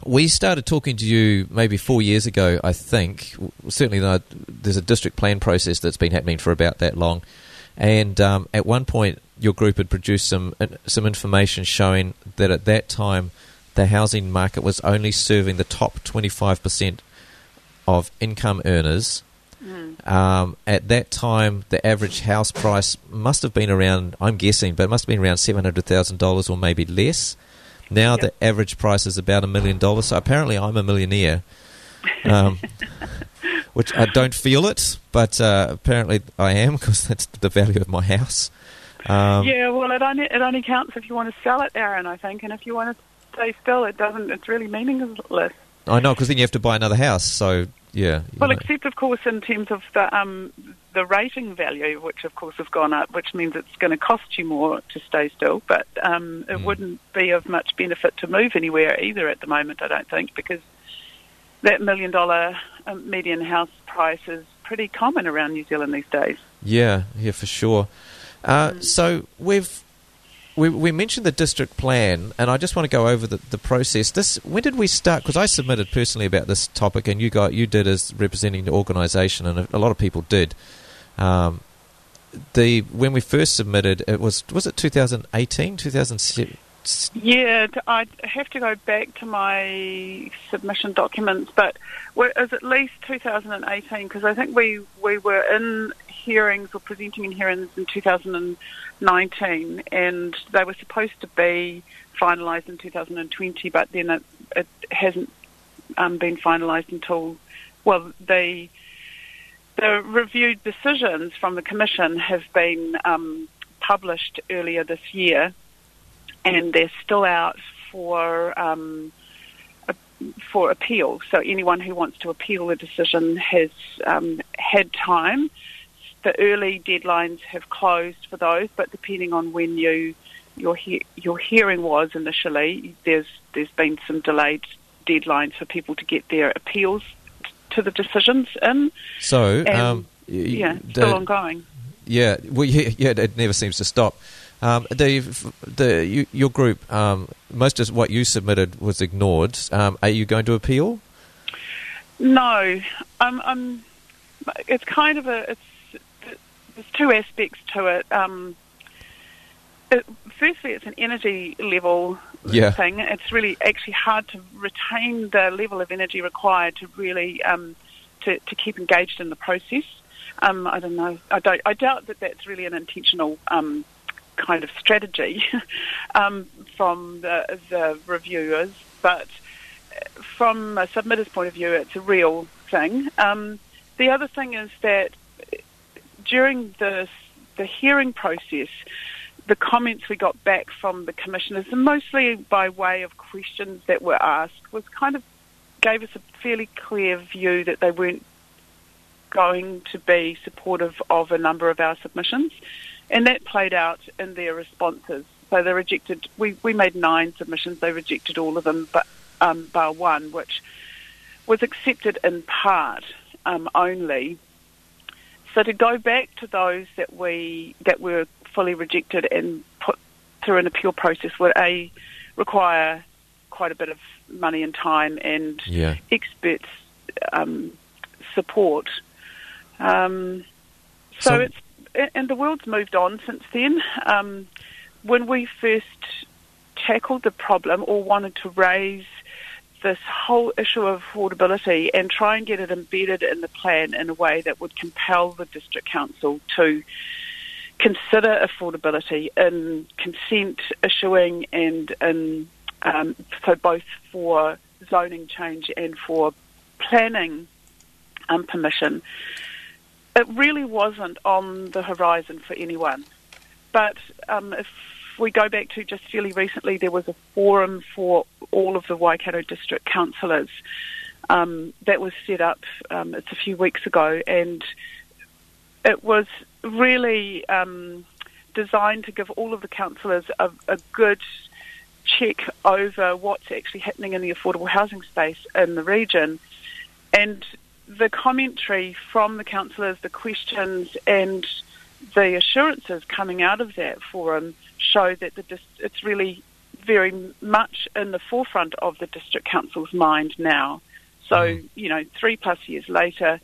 We started talking to you maybe 4 years ago, I think. Certainly there's a district plan process that's been happening for about that long. And at one point, your group had produced some information showing that at that time, the housing market was only serving the top 25% of income earners. At that time, the average house price must have been around, I'm guessing, but it must have been around $700,000 or maybe less. Now the average price is about $1 million, so apparently I'm a millionaire, which I don't feel it, but apparently I am, because that's the value of my house. Well, it only counts if you want to sell it, Aaron, I think, and if you want to stay still, it's really meaningless. I know, because then you have to buy another house, so yeah. Well, except, of course, in terms of the rating value, which, of course, has gone up, which means it's going to cost you more to stay still, but it wouldn't be of much benefit to move anywhere either at the moment, I don't think, because that $1 million median house price is pretty common around New Zealand these days. Yeah, for sure. So we mentioned the district plan, and I just want to go over the process. When did we start? Because I submitted personally about this topic, and you did as representing the organisation, and a lot of people did. When we first submitted, was it 2018, 2007? Yeah, I'd have to go back to my submission documents, but it was at least 2018, because I think we were in hearings or presenting in hearings in 2019, and they were supposed to be finalised in 2020, but then it hasn't been finalised until, the reviewed decisions from the Commission have been published earlier this year, and they're still out for appeal. So anyone who wants to appeal the decision has had time. The early deadlines have closed for those, but depending on when your hearing was initially, there's been some delayed deadlines for people to get their appeals to the decisions in. So, still ongoing. Yeah, it never seems to stop. Your group, most of what you submitted was ignored. Are you going to appeal? No, it's kind of there's two aspects to it. Firstly, it's an energy level thing. It's really actually hard to retain the level of energy required to really to keep engaged in the process. I don't know. I doubt that that's really an intentional kind of strategy from the reviewers, but from a submitter's point of view, it's a real thing. The other thing is that during the hearing process, the comments we got back from the commissioners, and mostly by way of questions that were asked, was kind of gave us a fairly clear view that they weren't going to be supportive of a number of our submissions, and that played out in their responses. So they rejected. We made 9 submissions. They rejected all of them, but bar one, which was accepted in part only. So to go back to those that were fully rejected and put through an appeal process would require quite a bit of money and time and experts support. So it's, and the world's moved on since then. When we first tackled the problem or wanted to raise this whole issue of affordability and try and get it embedded in the plan in a way that would compel the district council to consider affordability in consent issuing and in so both for zoning change and for planning permission, it really wasn't on the horizon for anyone. But if we go back to just fairly recently, there was a forum for all of the Waikato district councillors that was set up. It's a few weeks ago, and it was really designed to give all of the councillors a good check over what's actually happening in the affordable housing space in the region. And the commentary from the councillors, the questions and the assurances coming out of that forum show that it's really very much in the forefront of the District Council's mind now. So, 3+ years later,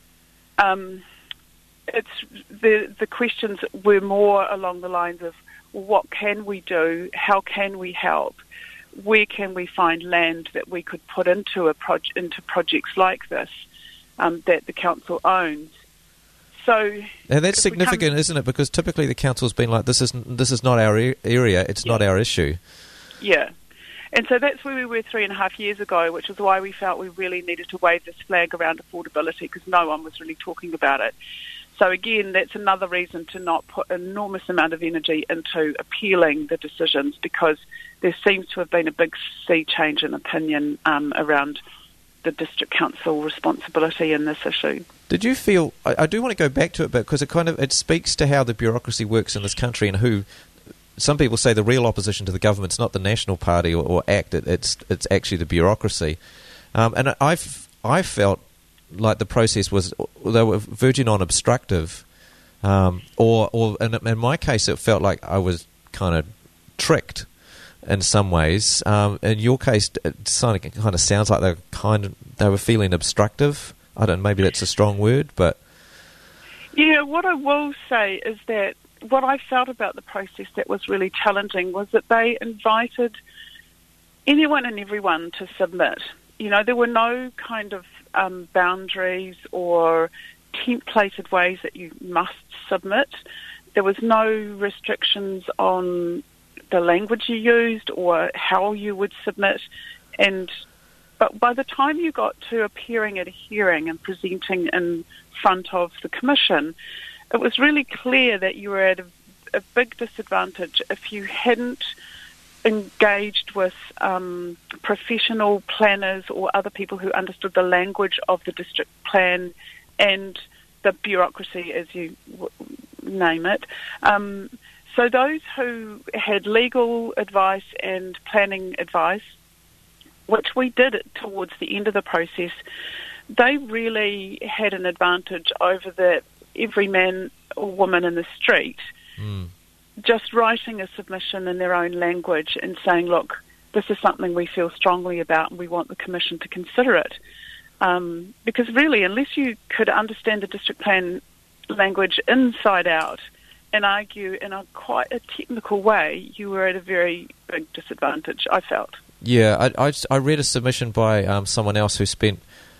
it's the questions were more along the lines of, well, what can we do? How can we help? Where can we find land that we could put into into projects like this that the council owns? So, and that's significant, isn't it? Because typically the council's been like, this is not our area, it's not our issue. Yeah. And so that's where we were 3.5 years ago, which is why we felt we really needed to wave this flag around affordability, because no one was really talking about it. So again, that's another reason to not put an enormous amount of energy into appealing the decisions, because there seems to have been a big sea change in opinion around the District Council responsibility in this issue. Did you feel, I do want to go back to it, but because it speaks to how the bureaucracy works in this country, and who, some people say the real opposition to the government's not the National Party or ACT, it's actually the bureaucracy. And I felt like the process they were verging on obstructive, or in my case it felt like I was kind of tricked in some ways. In your case, it kind of sounds like they were feeling obstructive. I don't know, maybe that's a strong word, but... Yeah, what I will say is that what I felt about the process that was really challenging was that they invited anyone and everyone to submit. There were no kind of boundaries or templated ways that you must submit. There was no restrictions on the language you used or how you would submit. But by the time you got to appearing at a hearing and presenting in front of the Commission, it was really clear that you were at a big disadvantage if you hadn't engaged with professional planners or other people who understood the language of the district plan and the bureaucracy, as you name it. So those who had legal advice and planning advice, which we did towards the end of the process, they really had an advantage over the every man or woman in the street, just writing a submission in their own language and saying, look, this is something we feel strongly about and we want the Commission to consider it. Because really, unless you could understand the district plan language inside out and argue in quite a technical way, you were at a very big disadvantage, I felt. Yeah, I read a submission by someone else who spent,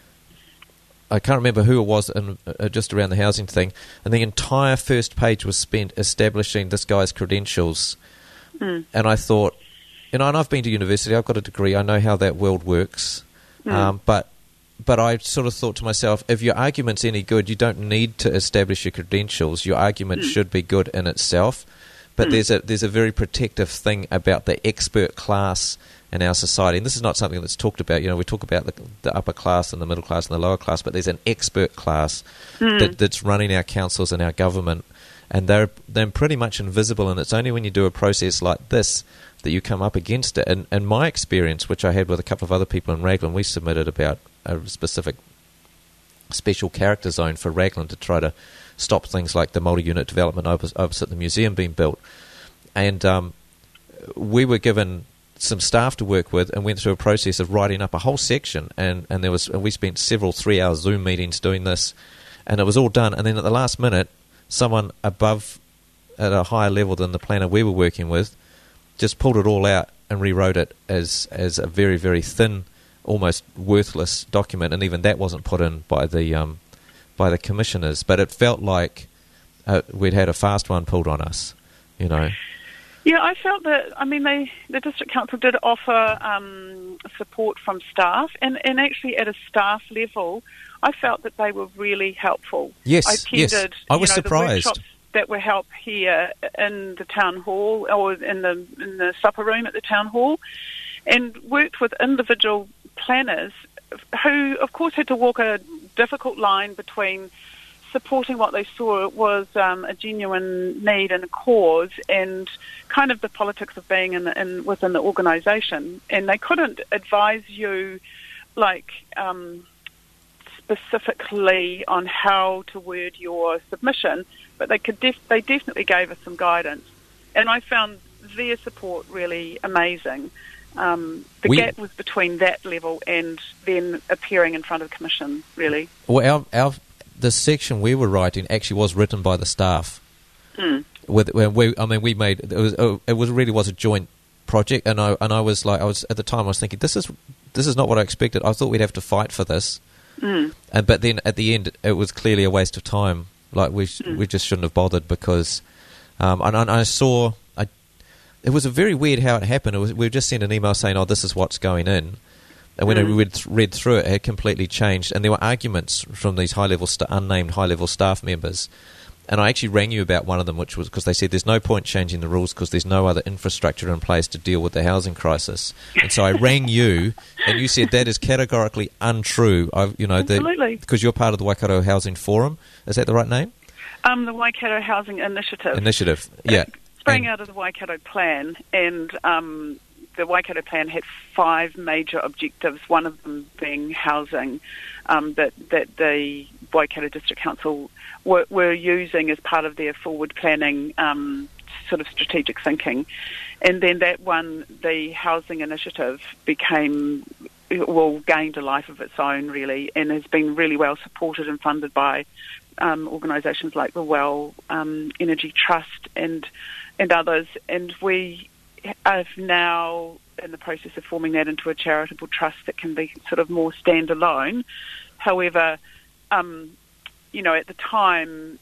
I can't remember who it was, just around the housing thing, and the entire first page was spent establishing this guy's credentials. And I thought, and I've been to university, I've got a degree, I know how that world works, but I sort of thought to myself, if your argument's any good, you don't need to establish your credentials. Your argument should be good in itself, but there's a very protective thing about the expert class in our society, and this is not something that's talked about. We talk about the upper class and the middle class and the lower class, but there's an expert class that's running our councils and our government, and they're pretty much invisible, and it's only when you do a process like this that you come up against it. And my experience, which I had with a couple of other people in Raglan, we submitted about a specific special character zone for Raglan to try to stop things like the multi-unit development opposite the museum being built, and we were given some staff to work with and went through a process of writing up a whole section, and we spent several 3-hour Zoom meetings doing this, and it was all done, and then at the last minute someone above at a higher level than the planner we were working with just pulled it all out and rewrote it as a very, very thin, almost worthless document, and even that wasn't put in by the commissioners, but it felt like we'd had a fast one pulled on us, Yeah, I felt that, the District Council did offer support from staff, and actually at a staff level, I felt that they were really helpful. Yes, I attended, I was surprised. The workshops that were held here in the town hall, or in the supper room at the town hall, and worked with individual planners who, of course, had to walk a difficult line between supporting what they saw was a genuine need and a cause, and kind of the politics of being within the organisation. And they couldn't advise you, specifically on how to word your submission, but they definitely gave us some guidance. And I found their support really amazing. The gap was between that level and then appearing in front of the Commission, really. Well, the section we were writing actually was written by the staff. Mm. We made it really was a joint project, and I was at the time I was thinking this is not what I expected. I thought we'd have to fight for this, but then at the end it was clearly a waste of time. Like we just shouldn't have bothered because, and I saw. It was a very weird how it happened. We just sent an email saying, "Oh, this is what's going in," and when I read through it, it had completely changed. And there were arguments from these unnamed high-level staff members. And I actually rang you about one of them, which was because they said there's no point changing the rules because there's no other infrastructure in place to deal with the housing crisis. And so I rang you, and you said that is categorically untrue. Absolutely, because you're part of the Waikato Housing Forum. Is that the right name? The Waikato Housing Initiative. Yeah. Sprang out of the Waikato Plan, and the Waikato Plan had 5 major objectives, one of them being housing, that the Waikato District Council were using as part of their forward planning sort of strategic thinking. And then that one, the housing initiative, gained a life of its own, really, and has been really well supported and funded by organisations like the Well Energy Trust and others. And we are now in the process of forming that into a charitable trust that can be sort of more standalone. However, at the time,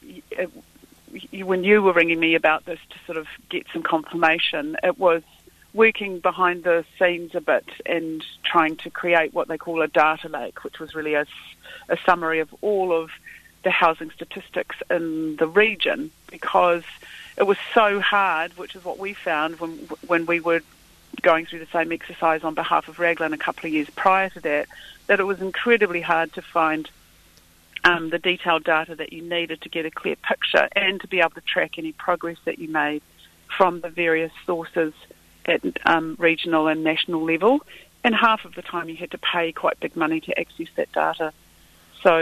when you were ringing me about this to sort of get some confirmation, it was working behind the scenes a bit and trying to create what they call a data lake, which was really a summary of all of the housing statistics in the region, because it was so hard, which is what we found when we were going through the same exercise on behalf of Raglan a couple of years prior to that it was incredibly hard to find the detailed data that you needed to get a clear picture and to be able to track any progress that you made from the various sources at regional and national level. And half of the time you had to pay quite big money to access that data. So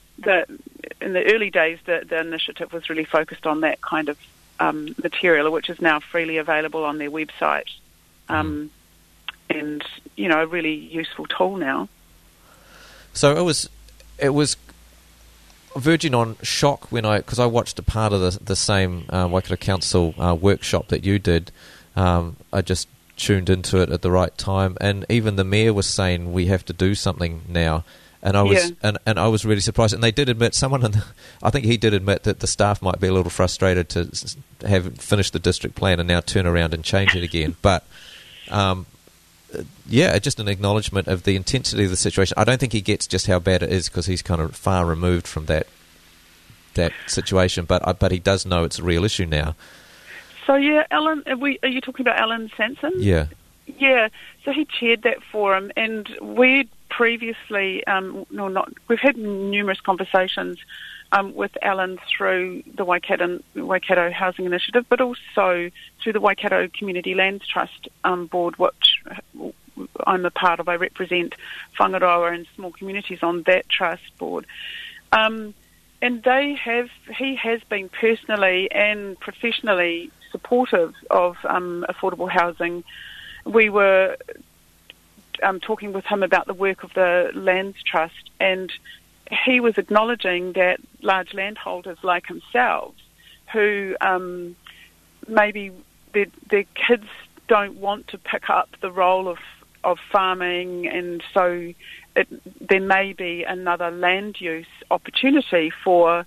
in the early days, the initiative was really focused on that kind of material, which is now freely available on their website, and a really useful tool now. So it was verging on shock because I watched a part of the same Waikato Council workshop that you did. I just tuned into it at the right time, and even the mayor was saying we have to do something now. And I was and I was really surprised. And they did admit, I think he did admit that the staff might be a little frustrated to have finished the district plan and now turn around and change it again. But just an acknowledgement of the intensity of the situation. I don't think he gets just how bad it is because he's kind of far removed from that situation. But he does know it's a real issue now. So Alan, are you talking about Alan Sanson? Yeah. Yeah. So he chaired that forum, and we'd previously, we've had numerous conversations with Alan through the Waikato Housing Initiative, but also through the Waikato Community Lands Trust board, which I'm a part of. I represent whangaroa and small communities on that trust board. And he has been personally and professionally supportive of affordable housing. We were talking with him about the work of the Lands Trust, and he was acknowledging that large landholders like himself, who maybe their kids don't want to pick up the role of farming, and so there may be another land use opportunity for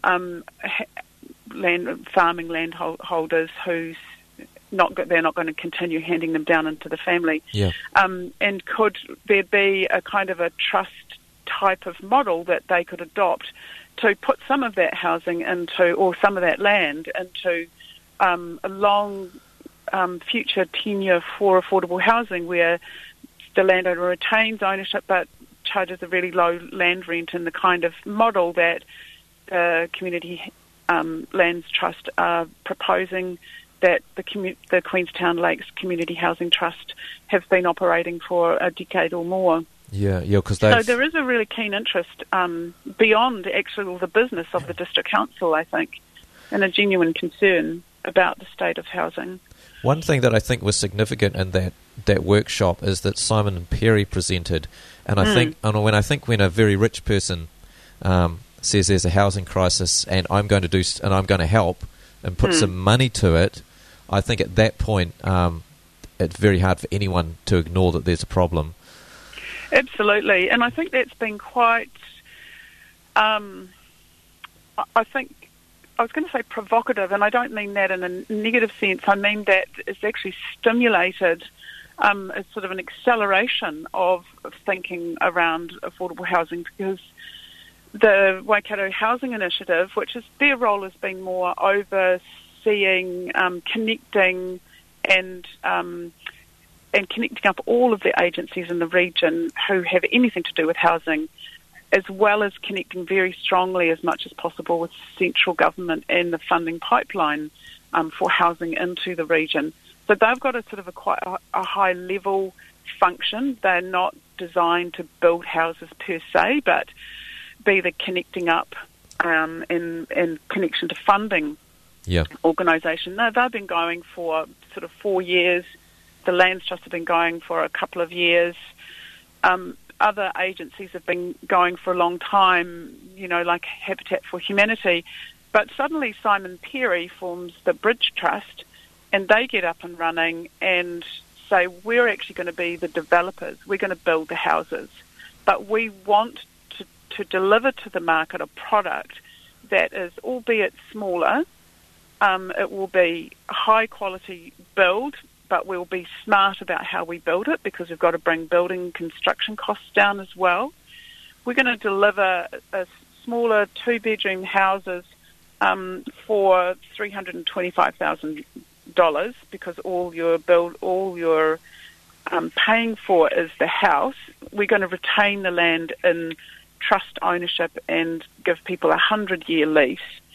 farming landholders who's they're not going to continue handing them down into the family. Yeah. And could there be a kind of a trust type of model that they could adopt to put some of that housing into, or some of that land into a long future tenure for affordable housing, where the landowner retains ownership but charges a really low land rent, in the kind of model that the Community Lands Trust are proposing, that the Queenstown Lakes Community Housing Trust have been operating for a decade or more. Because so there is a really keen interest beyond actually the business of the District Council, I think, and a genuine concern about the state of housing. One thing that I think was significant in that workshop is that Simon Perry presented, and I think when a very rich person says there's a housing crisis and I'm going to help and put some money to it, I think at that point it's very hard for anyone to ignore that there's a problem. Absolutely, and I think that's been quite. I think I was going to say provocative, and I don't mean that in a negative sense. I mean that it's actually stimulated a sort of an acceleration of thinking around affordable housing, because the Waikato Housing Initiative, which is their role has been more overseeing, connecting and connecting up all of the agencies in the region who have anything to do with housing, as well as connecting very strongly as much as possible with central government and the funding pipeline for housing into the region. So they've got a sort of quite a high level function. They're not designed to build houses per se, but be the connecting up and connection to funding organisation. No, they've been going for sort of 4 years. The Lands Trust have been going for a couple of years. Other agencies have been going for a long time, like Habitat for Humanity. But suddenly Simon Perry forms the Bridge Trust, and they get up and running and say, we're actually going to be the developers. We're going to build the houses. But we want to deliver to the market a product that is, albeit smaller, it will be high quality build, but we'll be smart about how we build it, because we've got to bring building construction costs down as well. We're going to deliver a smaller 2-bedroom houses for $325,000, because all you're paying for is the house. We're going to retain the land in trust ownership and give people a 100-year lease.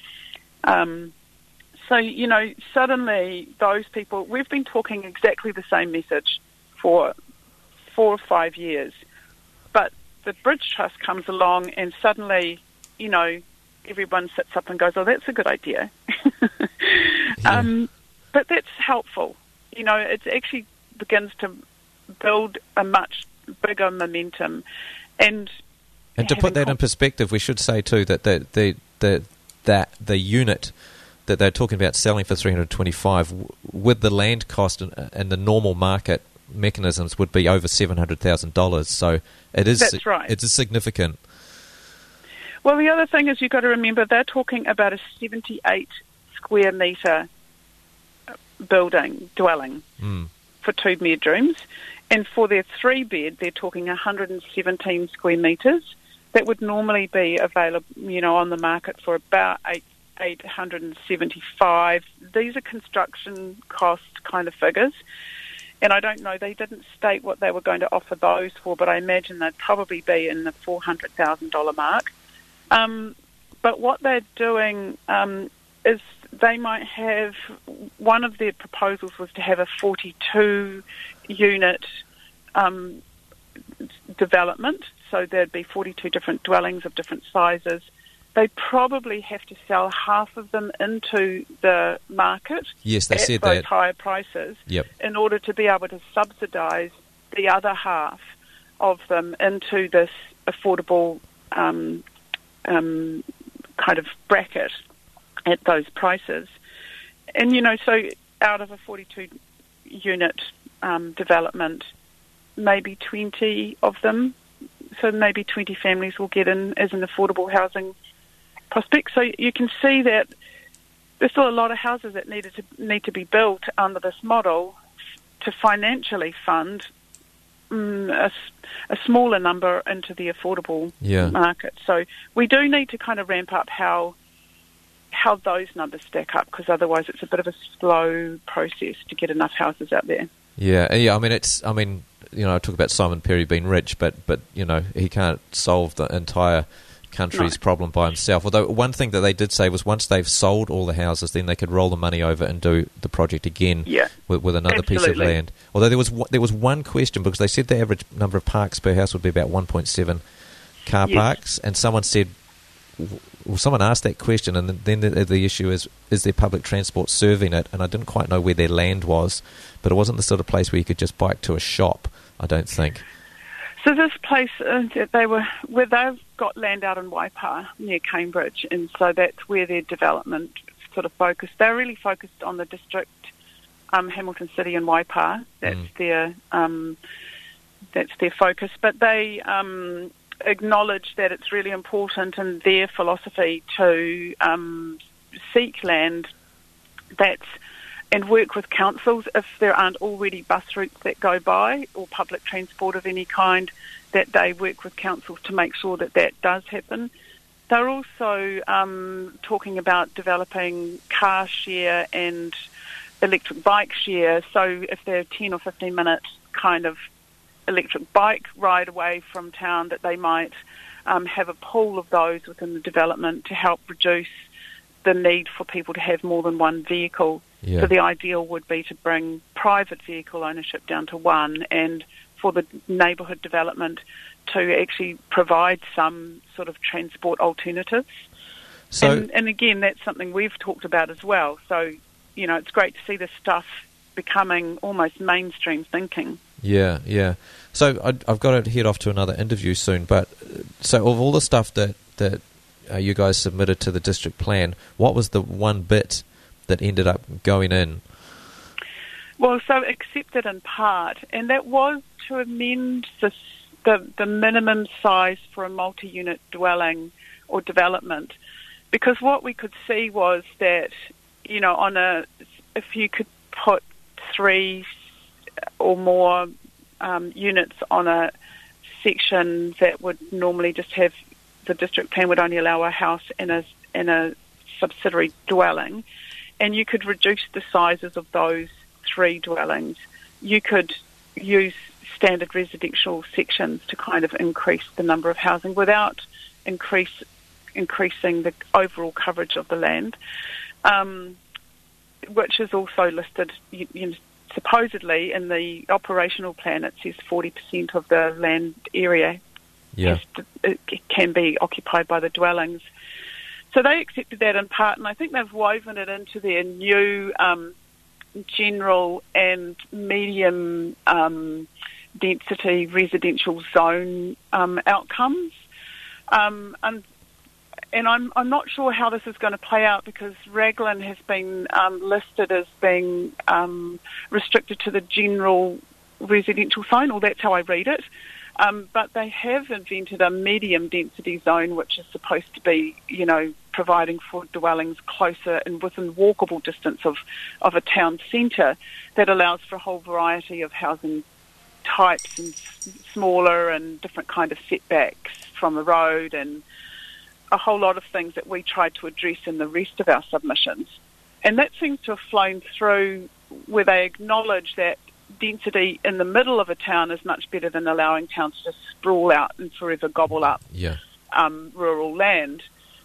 So, suddenly those people, we've been talking exactly the same message for 4 or 5 years. But the Bridge Trust comes along and suddenly, everyone sits up and goes, oh, that's a good idea. But that's helpful. It actually begins to build a much bigger momentum. And to put that in perspective, we should say too that the unit that they're talking about selling for $325 with the land cost and the normal market mechanisms would be over $700,000. So it is. That's right. It's significant. Well, the other thing is you've got to remember they're talking about a 78 square metre dwelling for 2 bedrooms, and for their 3-bed they're talking 117 square metres. That would normally be available, on the market for about $875. These are construction cost kind of figures, and I don't know, they didn't state what they were going to offer those for, but I imagine they'd probably be in the $400,000 mark. But what they're doing is they might have, one of their proposals was to have a 42-unit development, so there'd be 42 different dwellings of different sizes. They probably have to sell half of them into the market. Yes, they said those that. Higher prices. Yep. In order to be able to subsidise the other half of them into this affordable kind of bracket at those prices. And, so out of a 42-unit development, maybe 20 of them, so maybe 20 families will get in as an affordable housing prospect. So you can see that there's still a lot of houses that need to be built under this model to financially fund a smaller number into the affordable market. So we do need to kind of ramp up how those numbers stack up, because otherwise it's a bit of a slow process to get enough houses out there. Yeah. I talk about Simon Perry being rich, but he can't solve the entire country's problem by himself. Although one thing that they did say was once they've sold all the houses, then they could roll the money over and do the project again with another piece of land. Although there was one question, because they said the average number of parks per house would be about 1.7 car parks, and someone said, someone asked that question, and then the issue is there public transport serving it? And I didn't quite know where their land was, but it wasn't the sort of place where you could just bike to a shop, I don't think. So this place, they've got land out in Waipa near Cambridge, and so that's where their development sort of focused. They're really focused on the district, Hamilton City and Waipa. That's their focus. But they acknowledge that it's really important in their philosophy to seek land and work with councils if there aren't already bus routes that go by or public transport of any kind, that they work with councils to make sure that does happen. They're also talking about developing car share and electric bike share. So if they're 10 or 15 minute kind of electric bike ride away from town, that they might have a pool of those within the development to help reduce the need for people to have more than one vehicle. Yeah. So the ideal would be to bring private vehicle ownership down to one, and for the neighbourhood development to actually provide some sort of transport alternatives. So, and again, that's something we've talked about as well. So, it's great to see this stuff becoming almost mainstream thinking. Yeah, yeah. So I've got to head off to another interview soon, but so of all the stuff that you guys submitted to the district plan, what was the one bit that ended up going in? Well, so accepted in part, and that was to amend the minimum size for a multi-unit dwelling or development, because what we could see was that, if you could put 3 or more units on a section that would normally just have, the district plan would only allow a house in a subsidiary dwelling, and you could reduce the sizes of those 3 dwellings. You could use standard residential sections to kind of increase the number of housing without increasing the overall coverage of the land, which is also listed, supposedly in the operational plan. It says 40% of the land area it can be occupied by the dwellings. So they accepted that in part, and I think they've woven it into their new general and medium density residential zone outcomes. And I'm not sure how this is going to play out, because Raglan has been listed as being restricted to the general residential zone, or that's how I read it. But they have invented a medium density zone, which is supposed to be, providing for dwellings closer and within walkable distance of a town centre, that allows for a whole variety of housing types and smaller and different kind of setbacks from the road, and a whole lot of things that we tried to address in the rest of our submissions. And that seems to have flown through, where they acknowledge that density in the middle of a town is much better than allowing towns to sprawl out and forever gobble up rural land.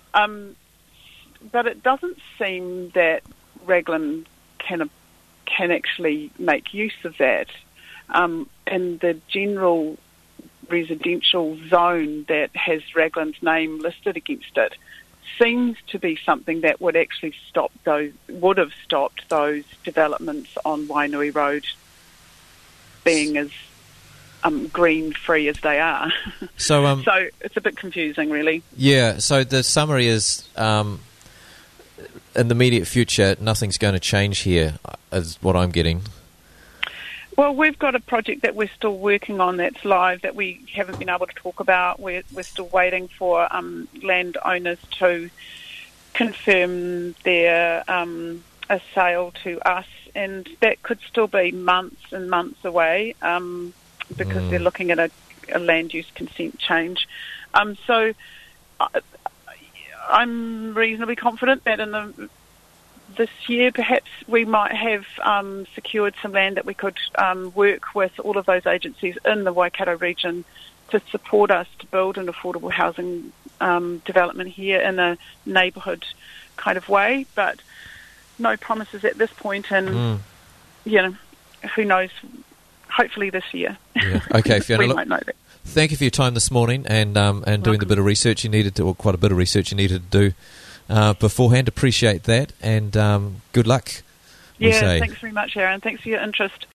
But it doesn't seem that Raglan can actually make use of that. And the general residential zone that has Raglan's name listed against it seems to be something that would actually would have stopped those developments on Wainui Road being as green-free as they are. So it's a bit confusing, really. Yeah, so the summary is, in the immediate future, nothing's going to change here, is what I'm getting. Well, we've got a project that we're still working on that's live that we haven't been able to talk about. We're still waiting for landowners to confirm their a sale to us, and that could still be months and months away because they're looking at a land use consent change. So I'm reasonably confident that this year perhaps we might have secured some land that we could work with all of those agencies in the Waikato region to support us to build an affordable housing development here in a neighbourhood kind of way, but no promises at this point, and who knows, hopefully this year. Yeah. Okay, Fiona, we might know that. thank you for your time this morning and doing the bit of research you needed to, or quite a bit of research you needed to do beforehand. Appreciate that, and good luck. Yeah, thanks very much, Aaron. Thanks for your interest.